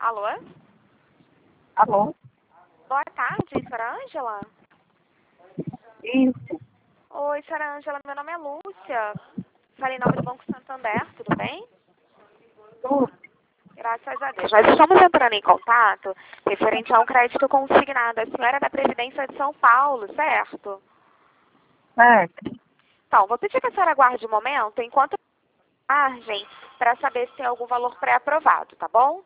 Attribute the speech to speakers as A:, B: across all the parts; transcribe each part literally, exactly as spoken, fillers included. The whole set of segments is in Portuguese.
A: Alô?
B: Alô?
A: Boa tarde, senhora Ângela?
B: Isso.
A: Oi, senhora Ângela, meu nome é Lúcia. Falei em nome do Banco Santander, tudo bem?
B: Tudo.
A: Graças a Deus. Nós estamos entrando em contato referente a um crédito consignado. A senhora é da Previdência de São Paulo, certo?
B: Certo.
A: Então, vou pedir que a senhora aguarde um momento enquanto eu margem para saber se tem algum valor pré-aprovado, tá bom?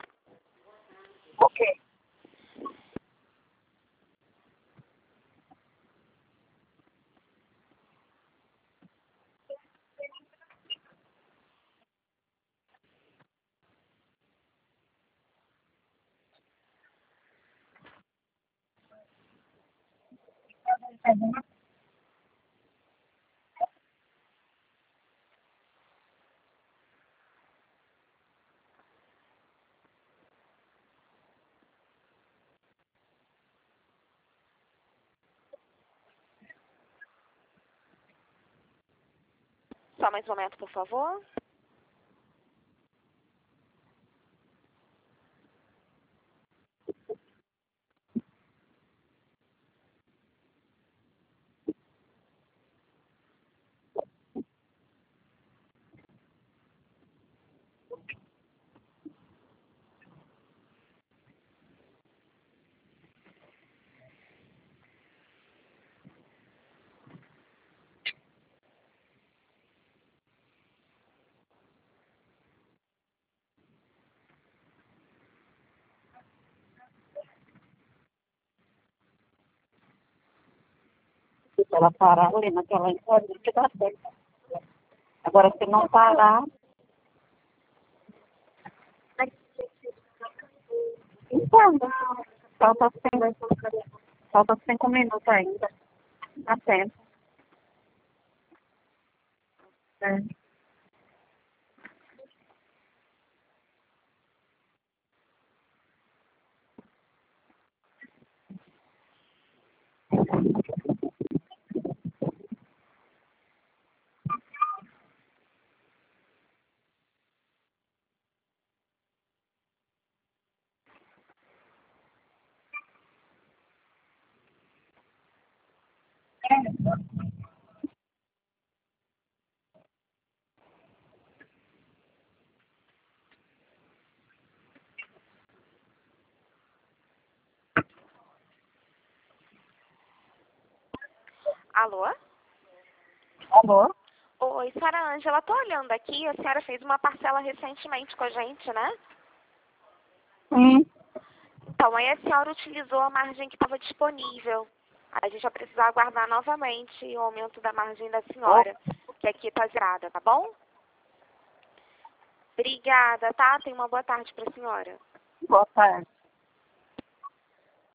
B: Ok.
A: Só mais um momento, por favor.
B: Se ela parar ali naquela enquadra, que dá certo. Agora, se não parar... Então, falta cinco, falta cinco minutos ainda. Dá tempo. É.
A: Alô?
B: Alô?
A: Oi, senhora Ângela, tô olhando aqui, a senhora fez uma parcela recentemente com a gente, né?
B: Sim.
A: Então, aí a senhora utilizou a margem que estava disponível. A gente vai precisar aguardar novamente o aumento da margem da senhora, que aqui está zerada, tá bom? Obrigada, tá? Tenha uma boa tarde para a senhora.
B: Boa tarde.